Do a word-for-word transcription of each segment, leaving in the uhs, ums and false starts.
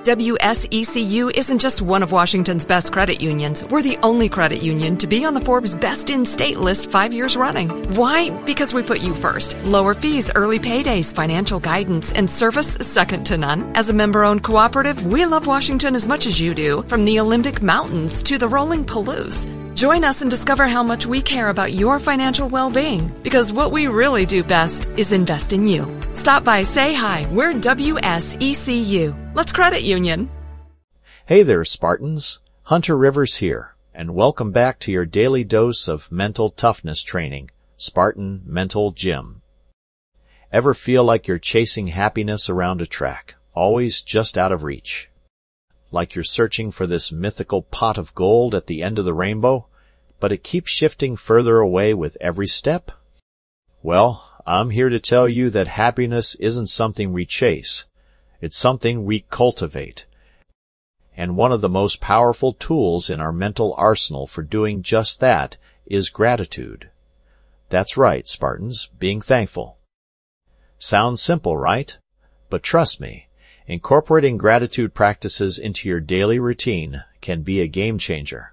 W S E C U isn't just one of Washington's best credit unions. We're the only credit union to be on the Forbes Best in State list five years running. Why? Because we put you first. Lower fees, early paydays, financial guidance, and service second to none. As a member-owned cooperative, we love Washington as much as you do, from the Olympic Mountains to the rolling Palouse. Join us and discover how much we care about your financial well-being, because what we really do best is invest in you. Stop by, say hi. We're W S E C U. Let's credit union. Hey there, Spartans. Hunter Rivers here, and welcome back to your daily dose of mental toughness training, Spartan Mental Gym. Ever feel like you're chasing happiness around a track, always just out of reach? Like you're searching for this mythical pot of gold at the end of the rainbow, but it keeps shifting further away with every step? Well, I'm here to tell you that happiness isn't something we chase. It's something we cultivate. And one of the most powerful tools in our mental arsenal for doing just that is gratitude. That's right, Spartans, being thankful. Sounds simple, right? But trust me, incorporating gratitude practices into your daily routine can be a game changer.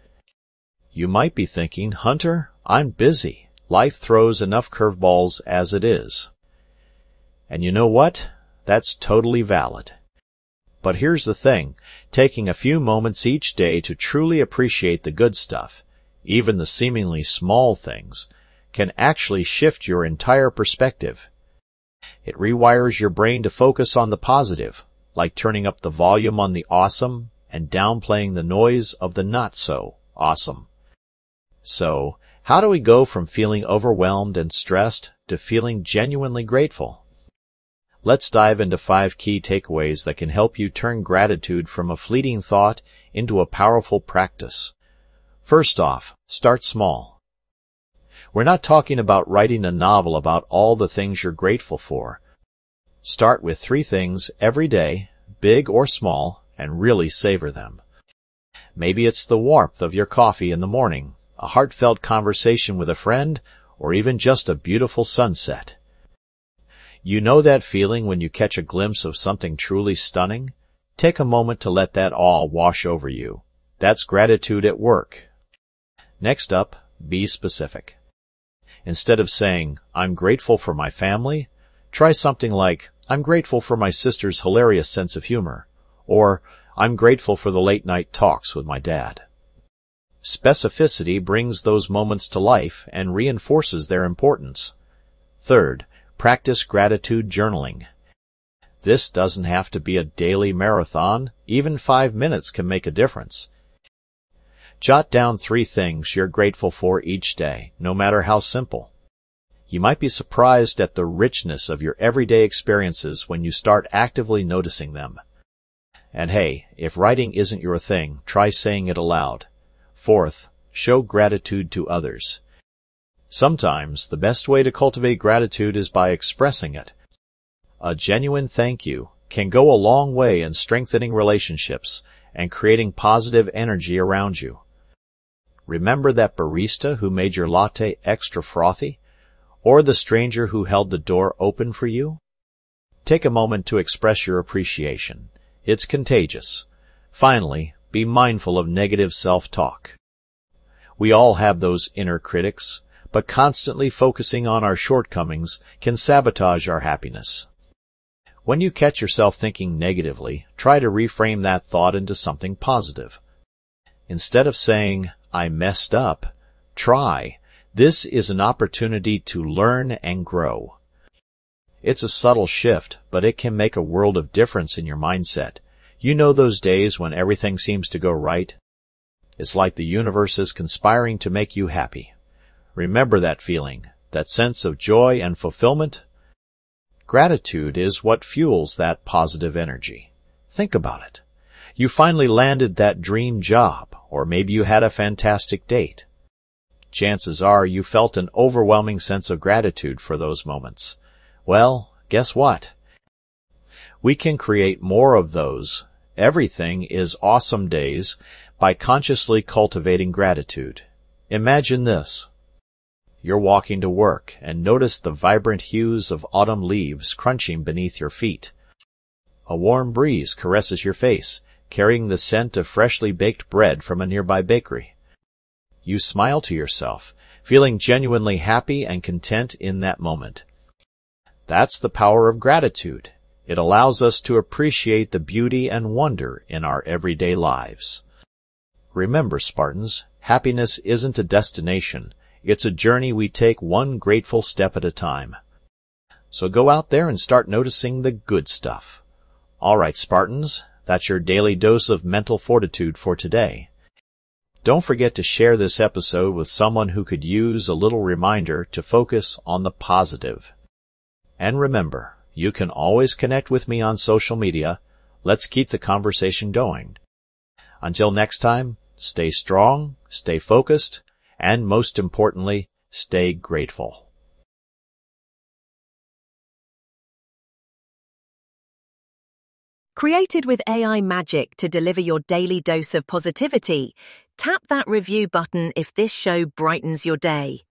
You might be thinking, Hunter, I'm busy. Life throws enough curveballs as it is. And you know what? That's totally valid. But here's the thing, taking a few moments each day to truly appreciate the good stuff, even the seemingly small things, can actually shift your entire perspective. It rewires your brain to focus on the positive, like turning up the volume on the awesome and downplaying the noise of the not-so-awesome. So, how do we go from feeling overwhelmed and stressed to feeling genuinely grateful? Let's dive into five key takeaways that can help you turn gratitude from a fleeting thought into a powerful practice. First off, start small. We're not talking about writing a novel about all the things you're grateful for. Start with three things every day, big or small, and really savor them. Maybe it's the warmth of your coffee in the morning, a heartfelt conversation with a friend, or even just a beautiful sunset. You know that feeling when you catch a glimpse of something truly stunning? Take a moment to let that awe wash over you. That's gratitude at work. Next up, be specific. Instead of saying, I'm grateful for my family, try something like, I'm grateful for my sister's hilarious sense of humor, or I'm grateful for the late-night talks with my dad. Specificity brings those moments to life and reinforces their importance. Third, practice gratitude journaling. This doesn't have to be a daily marathon. Even five minutes can make a difference. Jot down three things you're grateful for each day, no matter how simple. You might be surprised at the richness of your everyday experiences when you start actively noticing them. And hey, if writing isn't your thing, try saying it aloud. Fourth, show gratitude to others. Sometimes the best way to cultivate gratitude is by expressing it. A genuine thank you can go a long way in strengthening relationships and creating positive energy around you. Remember that barista who made your latte extra frothy? Or the stranger who held the door open for you? Take a moment to express your appreciation. It's contagious. Finally, be mindful of negative self-talk. We all have those inner critics, but constantly focusing on our shortcomings can sabotage our happiness. When you catch yourself thinking negatively, try to reframe that thought into something positive. Instead of saying, I messed up, try, this is an opportunity to learn and grow. It's a subtle shift, but it can make a world of difference in your mindset. You know those days when everything seems to go right? It's like the universe is conspiring to make you happy. Remember that feeling, that sense of joy and fulfillment? Gratitude is what fuels that positive energy. Think about it. You finally landed that dream job, or maybe you had a fantastic date. Chances are you felt an overwhelming sense of gratitude for those moments. Well, guess what? We can create more of those. Everything is awesome days by consciously cultivating gratitude. Imagine this. You're walking to work and notice the vibrant hues of autumn leaves crunching beneath your feet. A warm breeze caresses your face, carrying the scent of freshly baked bread from a nearby bakery. You smile to yourself, feeling genuinely happy and content in that moment. That's the power of gratitude. It allows us to appreciate the beauty and wonder in our everyday lives. Remember, Spartans, happiness isn't a destination. It's a journey we take one grateful step at a time. So go out there and start noticing the good stuff. All right, Spartans, that's your daily dose of mental fortitude for today. Don't forget to share this episode with someone who could use a little reminder to focus on the positive. And remember, you can always connect with me on social media. Let's keep the conversation going. Until next time, stay strong, stay focused, and most importantly, stay grateful. Created with A I magic to deliver your daily dose of positivity, tap that review button if this show brightens your day.